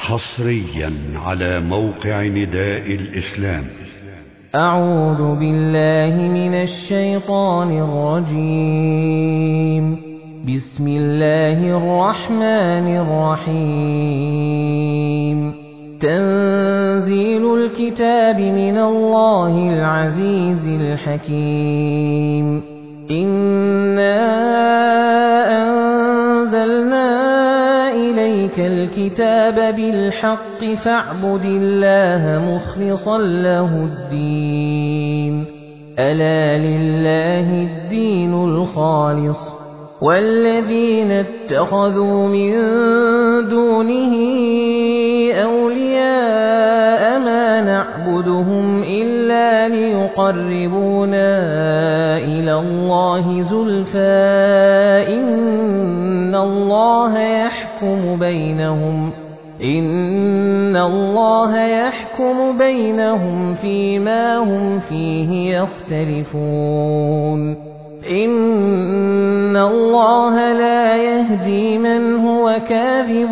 حصريا على موقع نداء الإسلام. أعوذ بالله من الشيطان الرجيم. بسم الله الرحمن الرحيم. تنزيل الكتاب من الله العزيز الحكيم. إنا أنزلنا إليك الكتاب بالحق فاعبد الله مخلصا له الدين. ألا لله الدين الخالص والذين اتخذوا من دونه أولياء ما نعبدهم إلا ليقربونا إلى الله زلفى إن الله يحكم بينهم فيما هم فيه يختلفون. إن الله لا يهدي من هو كاذب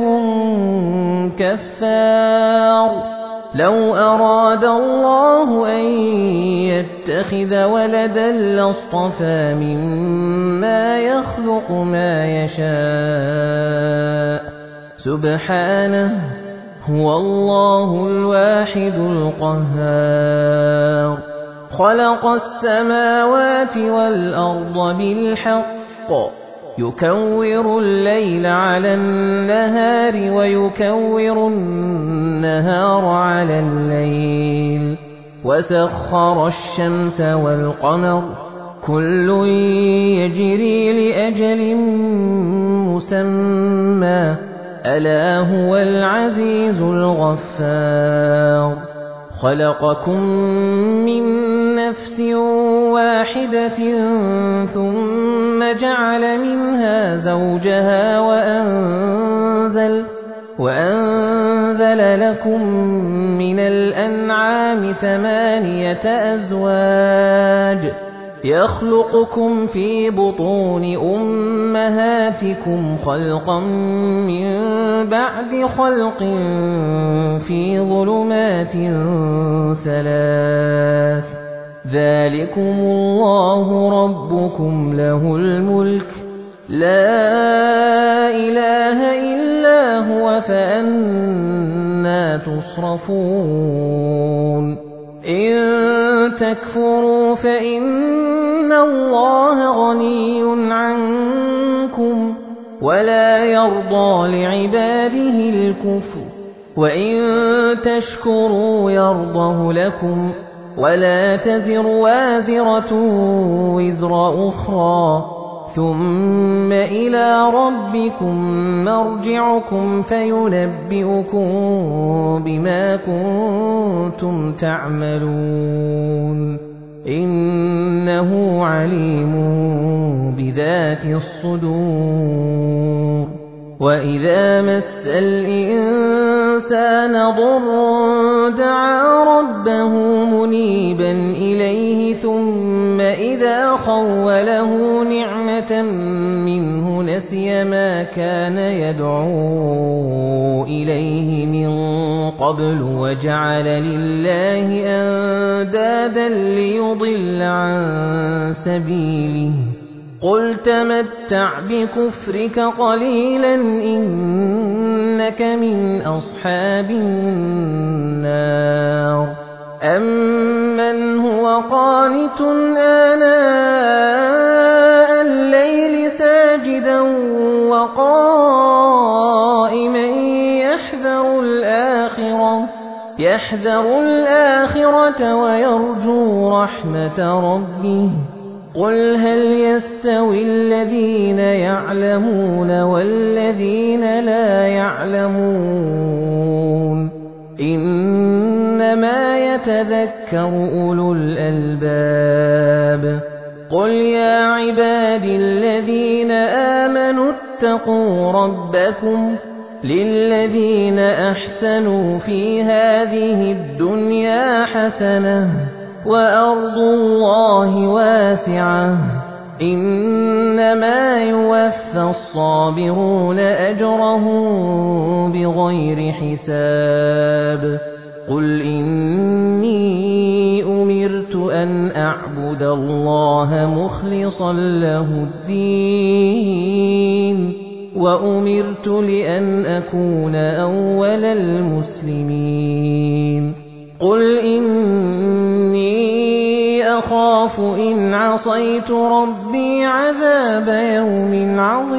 كفار. لو أراد الله أن يتخذ ولدا لاصطفى مما يخلق ما يشاء سبحانه هو الله الواحد القهار. خلق السماوات والأرض بالحق يكور الليل على النهار ويكور النهار على الليل وسخر الشمس والقمر كل يجري لأجل مسمى ألا هو العزيز الغفار. خلقكم من نفس واحدة ثم جعل منها زوجها وأنزل لكم من الأنعام 8 أزواج يخلقكم في بطون أمهاتكم خلقا من بعد خلق في ظلمات 3 ذلكم الله ربكم له الملك لا إله إلا هو فأنى تصرفون. إن تكفروا فإن الله غني عنكم ولا يرضى لعباده الكفر وإن تشكروا يرضه لكم ولا تزر وازرة وزر أخرى ثم إلى ربكم مرجعكم فينبئكم بما كنتم تعملون. إنه عليم بذات الصدور. وإذا مس الإنسان ضر دعا ربه منيبا إليه ثم إذا خوله نعمة منه نسي ما كان يدعو إليه من قبل وجعل لله أندادا ليضل عن سبيله. قل تمتع بكفرك قليلا إنك من أصحاب النار. أمن هو قانت آناء الليل ساجدا وقائما يحذر الآخرة ويرجو رحمة ربه. قل هل يستوي الذين يعلمون والذين لا يعلمون إنما يتذكر أولو الألباب. قل يا عبادي الذين آمنوا اتقوا ربكم للذين أحسنوا في هذه الدنيا حسنة وأرض الله واسعة إنما يوفى الصابرون أجرهم بغير حساب قل إني أمرت أن أعبد الله مخلصا له الدين وأمرت لأن أكون أول المسلمين قل إني أخاف إن عصيت ربي عذاب يوم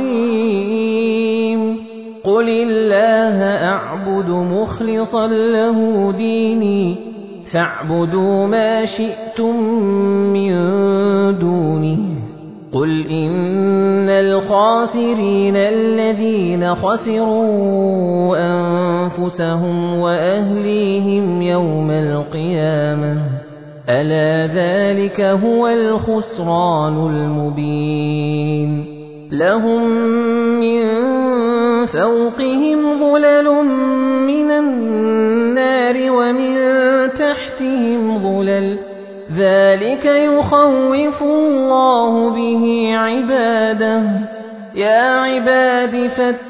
عظيم قل الله أعبد مخلصا له ديني فاعبدوا ما شئتم من دونه قل إن الخاسرين الذين خسروا أنفسهم وأهليهم يوم القيامة ألا ذلك هو الخسران المبين لهم من فوقهم ظلل من النار ومن تحتهم ظلل ذلك يخوف الله به عباده يا عباد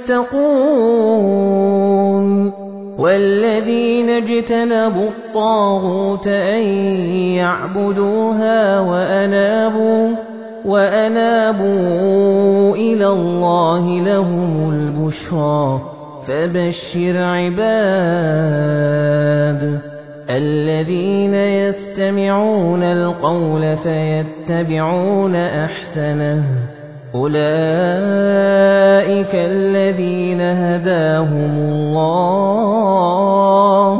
فاتقون والذين اجتنبوا الطاغوت أن يعبدوها وأنابوا إلى الله لهم البشرى فبشر عباد الذين يستمعون القول فيتبعون أحسنه أولئك الذين هداهم الله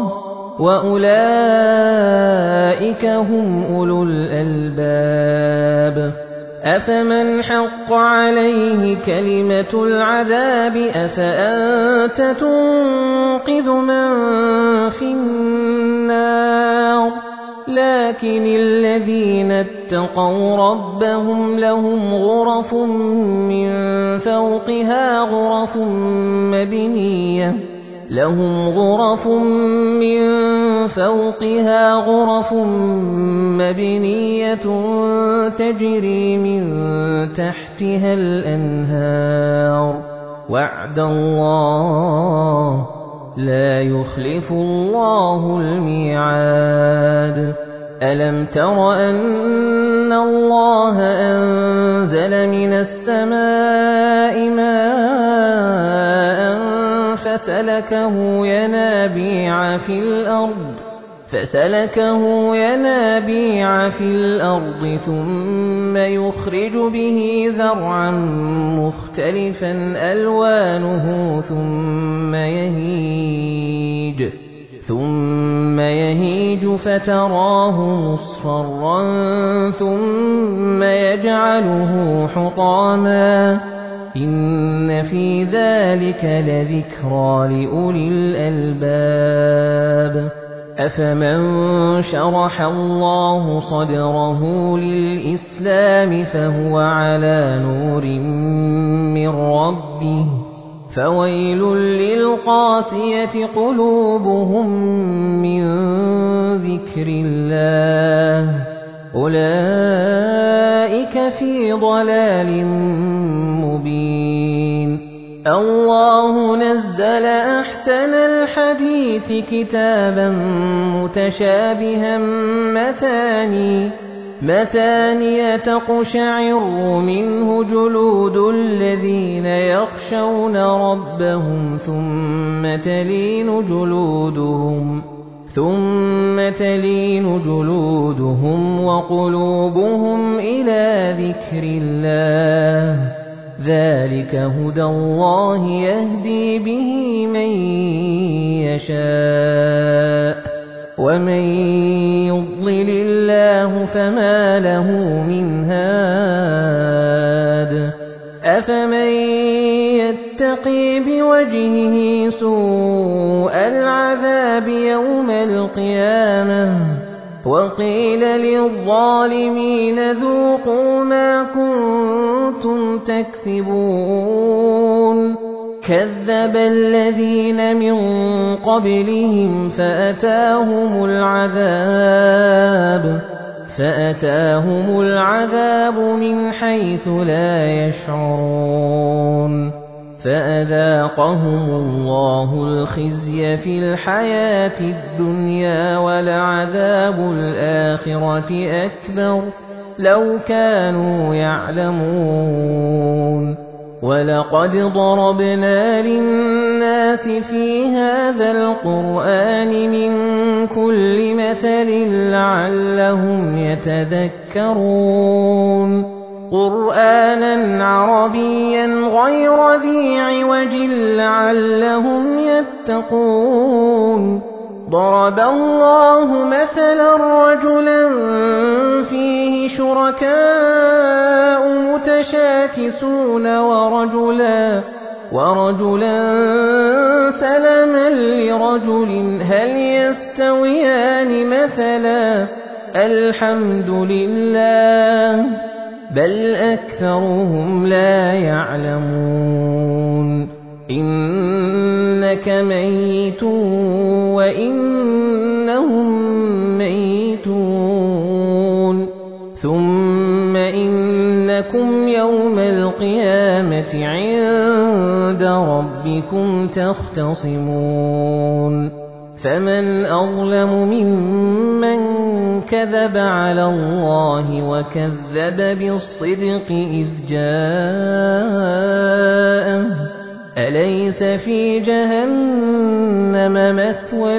وأولئك هم أولو الألباب أفمن حق عليه كلمة العذاب أفأنت تنقذ من في النار لكن الذين اتقوا ربهم لهم غرف من فوقها غرف مبنية تجري من تحتها الأنهار وعد الله لا يخلف الله الميعاد ألم تر أن الله أنزل من السماء ماء فسلكه ينابيع في الأرض ثم يخرج به زرعا مختلفا ألوانه ثم يهيج فتراه مصفرا ثم يجعله حطاما إن في ذلك لذكرى لأولي الألباب أفمن شرح الله صدره للإسلام فهو على نور من ربه فويل للقاسية قلوبهم من ذكر الله أولئك في ضلال مبين الله نزل أحسن الحديث كتابا متشابها مثانية تقشعر منه جلود الذين يخشون ربهم ثم تلين جلودهم وقلوبهم إلى ذكر الله ذلك هدى الله يهدي به من يشاء ومن يضلل الله فما له من هاد أفمن يتقي بوجهه سوء العذاب يوم القيامة وقيل للظالمين ذوقوا ما كنتم تكسبون كذب الذين من قبلهم فأتاهم العذاب فأتاهم العذاب من حيث لا يشعرون فأذاقهم الله الخزي في الحياة الدنيا ولعذاب الآخرة أكبر لو كانوا يعلمون ولقد ضربنا للناس في هذا القرآن من كل مثل لعلهم يتذكرون قرآنا عربيا غير ذي عوج لعلهم يتقون ضرب الله مثلا رجلا فيه شركاء متشاكسون ورجلا سلما لرجل هل يستويان مثلا الحمد لله بل أكثرهم لا يعلمون إنك ميت وإنهم ميتون ثم إنكم يوم القيامة عند ربكم تختصمون فمن أظلم ممن كذب على الله وكذب بالصدق إذ جاءه أليس في جهنم مثوى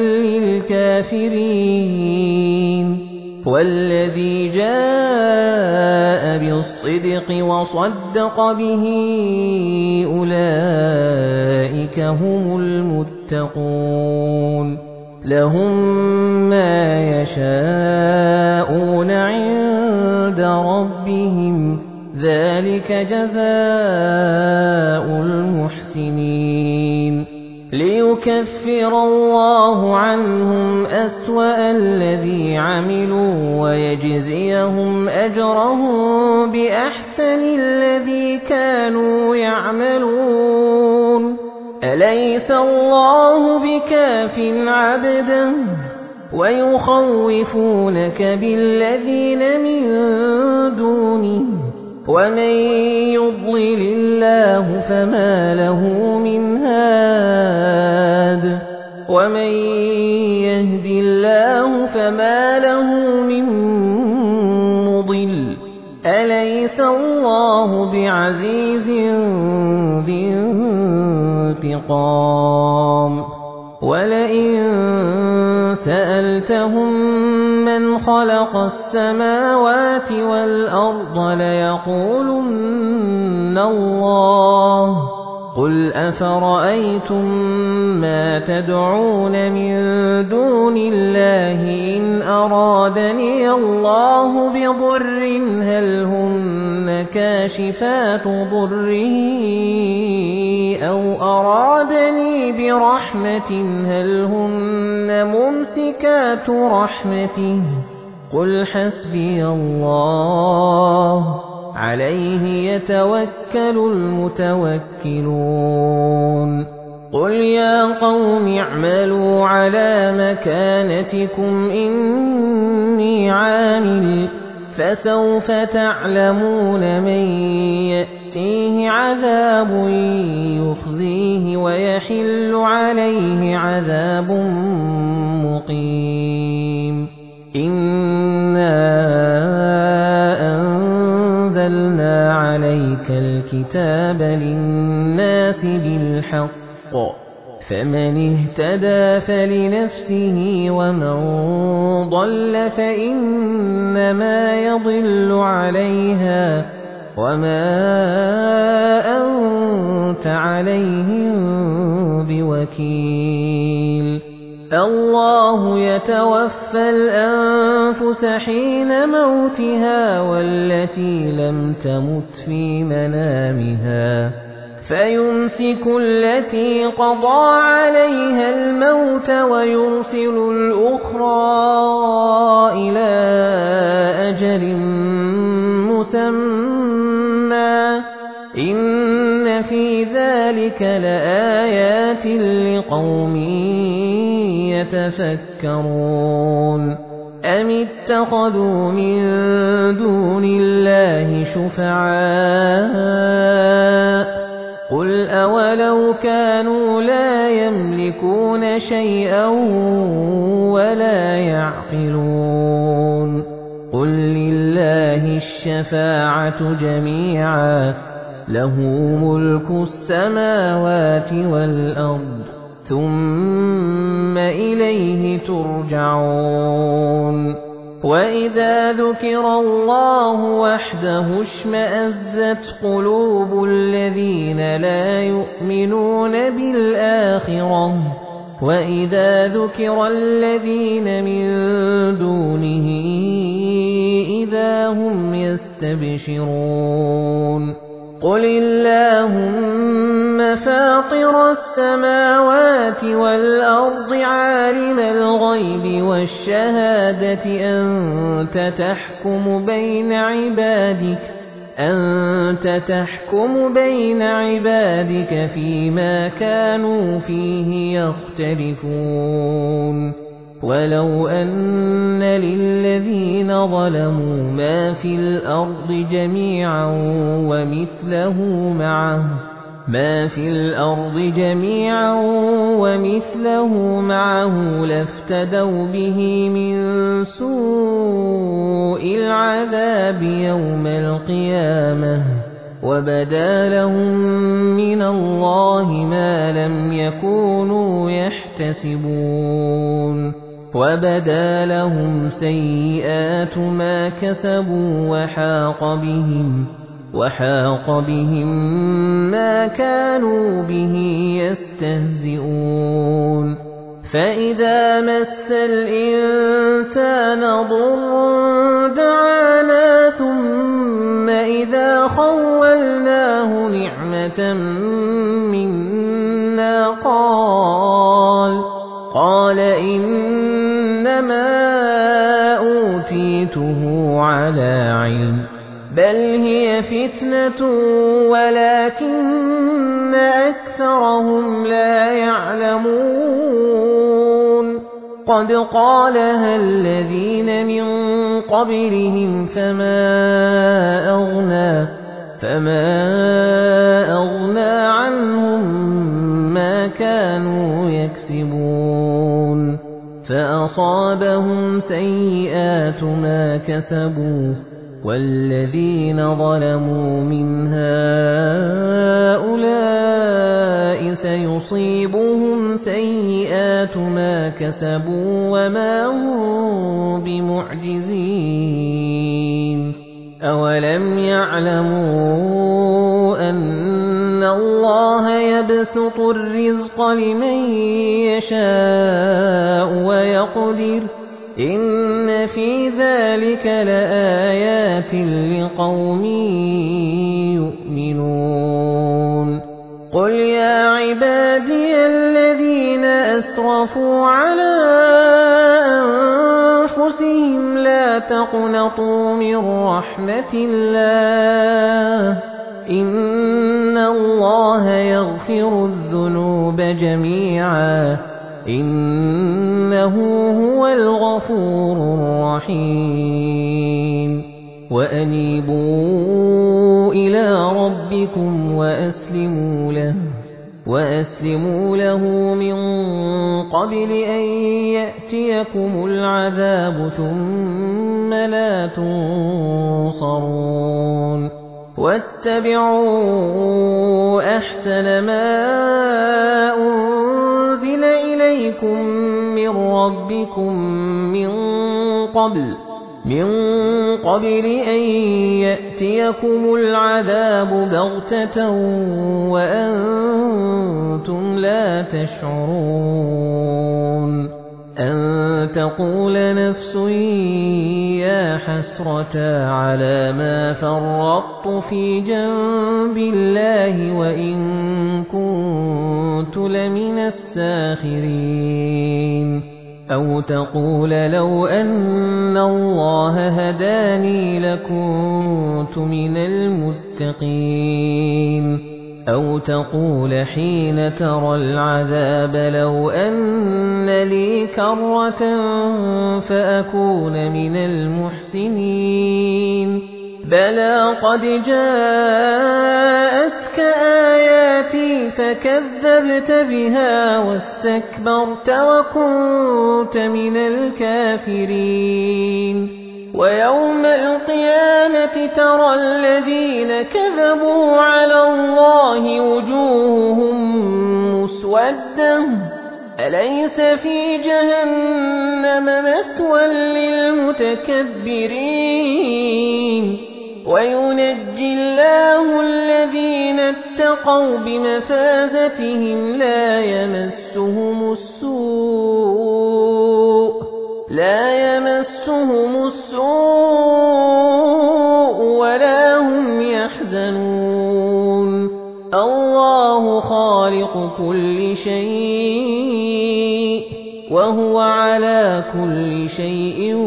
للكافرين والذي جاء بالصدق وصدق به أولئك هم المتقون لهم ما يشاءون عند ربهم ذلك جزاء المحسنين ليكفر الله عنهم أسوأ الذي عملوا ويجزيهم أجرهم بأحسن الذي كانوا يعملون أليس الله بكاف عبده ويخوفونك بالذين من دونه ومن يضلل الله فما له من هاد ومن يهد الله فما له من مضل أليس الله بعزيز ذي انتقام ولئن سألتهم من خلق السماوات والأرض ليقولن الله قل أفرأيتم ما تدعون من دون الله إن أرادني الله بضر هل هن كاشفات ضره أو أرادني برحمة هل هن ممسكات رحمته قل حسبي الله عليه يتوكل المتوكلون قل يا قوم اعملوا على مكانتكم إني عامل فسوف تعلمون من يأتيه عذاب يخزيه ويحل عليه عذاب مقيم إنا أنزلنا عليك الكتاب للناس بالحق فمن اهتدى فلنفسه ومن ضل فإنما يضل عليها وما أنت عليهم بوكيل الله يتوفى الأنفس حين موتها والتي لم تمت في منامها فيمسك التي قضى عليها الموت ويرسل الأخرى إلى أجل مسمى إن في ذلك لآيات لقوم يتفكرون أم اتخذوا من دون الله شفعاء قل أولو كانوا لا يملكون شيئا ولا يعقلون قل لله الشفاعة جميعا له ملك السماوات والأرض ثم إليه ترجعون وإذا ذكر الله وحده اشمأزت قلوب الذين لا يؤمنون بالآخرة وإذا ذكر الذين من دونه إذا هم يستبشرون قل اللهم فاطر السماوات والأرض عالم الغيب والشهادة أنت تحكم بين عبادك فيما كانوا فيه يختلفون ولو أن للذين ظلموا ما في الأرض جميعا ومثله معه لافتدوا به من سوء العذاب يوم القيامة وبدا لهم من الله ما لم يكونوا يحتسبون وبدا لهم سيئات ما كسبوا وحاق بهم ما كانوا به يستهزئون فإذا مس الإنسان ضر دعانا ثم إذا خولناه نعمة منا قال إنما أوتيته على علم بل هي فتنة ولكن أكثرهم لا يعلمون قد قالها الذين من قبلهم فما أغنى عنهم ما كانوا يكسبون فأصابهم سيئات ما كسبوا والذين ظلموا من هؤلاء سيصيبهم سيئات ما كسبوا وما هم بمعجزين أولم يعلموا أن الله يبسط الرزق لمن يشاء ويقدر إن في ذلك لآيات لقوم يؤمنون قل يا عبادي الذين أسرفوا على أنفسهم لا تقنطوا من رحمة الله إن الله يغفر الذنوب جميعا إنه هو الغفور الرحيم وأنيبوا إلى ربكم وأسلموا له من قبل أن يأتيكم العذاب ثم لا تنصرون واتبعوا أحسن ما أنزل إليكم من ربكم من قبل أن يأتيكم العذاب بغتة وأنتم لا تشعرون أن تقول نفس يا حسرة على ما فرطت في جنب الله وإن كنت لمن الساخرين أو تقول لو أن الله هداني لكنت من المتقين أو تقول حين ترى العذاب لو أن لي كرة فأكون من المحسنين بلى قد جاءتك آياتي فكذبت بها واستكبرت وكنت من الكافرين ويوم القيامة ترى الذين كذبوا على الله وجوههم مسودة أليس في جهنم مثوى للمتكبرين وينجي الله الذين اتقوا بمفازتهم لا يمسهم السوء ولا هم يحزنون الله خالق كل شيء وهو على كل شيء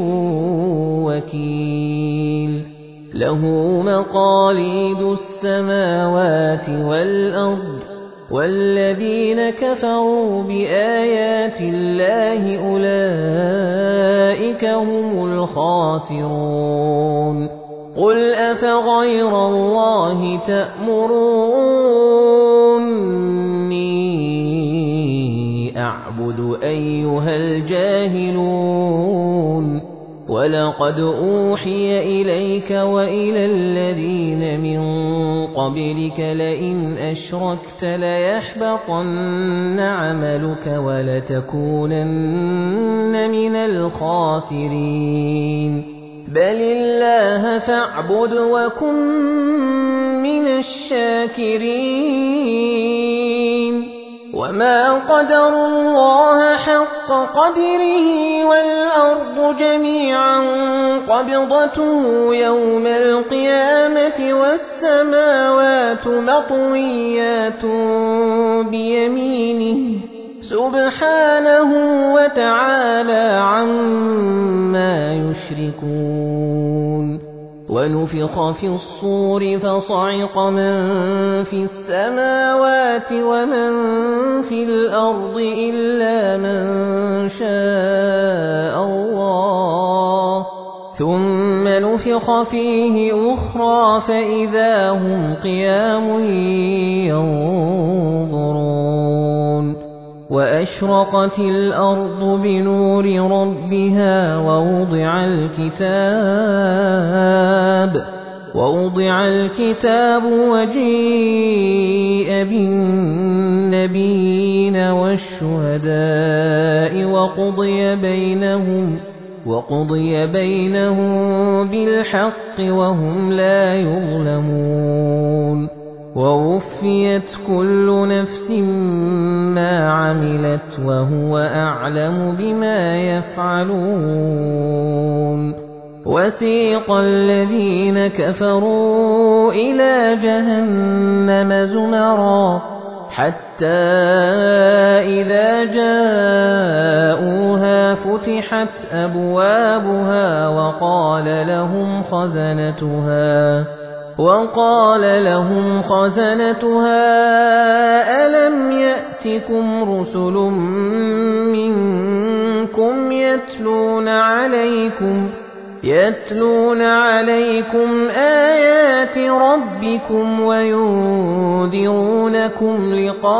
وكيل له مقاليد السماوات والأرض والذين كفروا بآيات الله أولئك هم الخاسرون قل أفغير الله تأمروني أعبد أيها الجاهلون ولقد أوحي إليك وإلى الذين من قبلك لئن أشركت ليحبطن عملك ولتكونن من الخاسرين بل الله فاعبد وكن من الشاكرين وما قدروا الله حق قدره والأرض جميعا قبضته يوم القيامة والسماوات مطويات بيمينه سبحانه وتعالى عما يشركون ونفخ في الصور فصعق من في السماوات ومن في الأرض إلا من شاء الله ثم نفخ فيه أخرى فإذا هم قيام ينظرون وأشرقت الأرض بنور ربها ووضع الكتاب وجيء بالنبيين والشهداء وقضي بينهم بالحق وهم لا يظلمون ووفيت كل نفس ما عملت وهو أعلم بما يفعلون وسيق الذين كفروا إلى جهنم زمرا حتى إذا جاءوها فتحت أبوابها وقال لهم خزنتها ألم يأتكم رسل منكم يتلون عليكم آيات ربكم وينذرونكم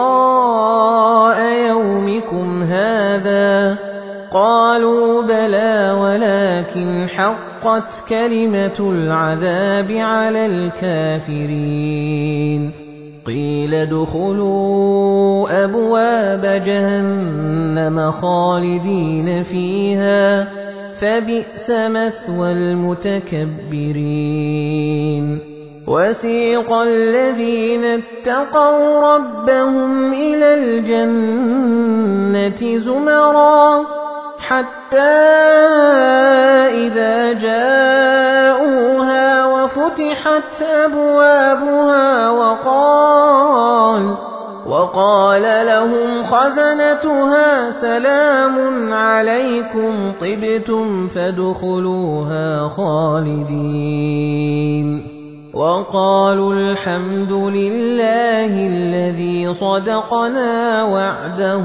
لقاء يومكم هذا قالوا بلى ولكن حقت كلمة العذاب على الكافرين قيل ادخلوا أبواب جهنم خالدين فيها فبئس مثوى المتكبرين وسيق الذين اتقوا ربهم إلى الجنة زمرا حتى إذا جاءوها وفتحت أبوابها وقال لهم خزنتها سلام عليكم طبتم فادخلوها خالدين وقالوا الحمد لله الذي صدقنا وعده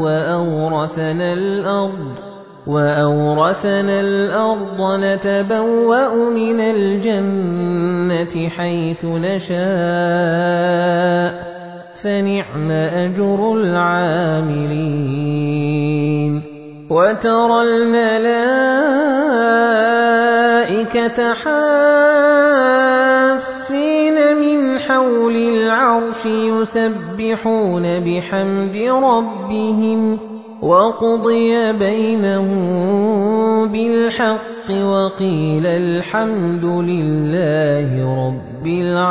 وأورثنا الأرض نتبوأ من الجنة حيث نشاء فنعم أجر العاملين وترى الملائكة حافين من حول العرش يسبحون بحمد ربهم وقضي بينهم بالحق وقيل الحمد لله رب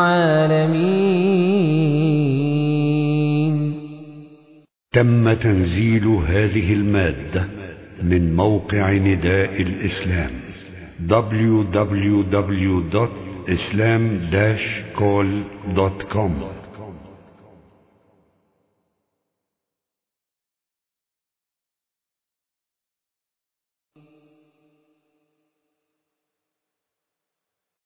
العالمين. تم تنزيل هذه المادة من موقع نداء الإسلام www.islam-call.com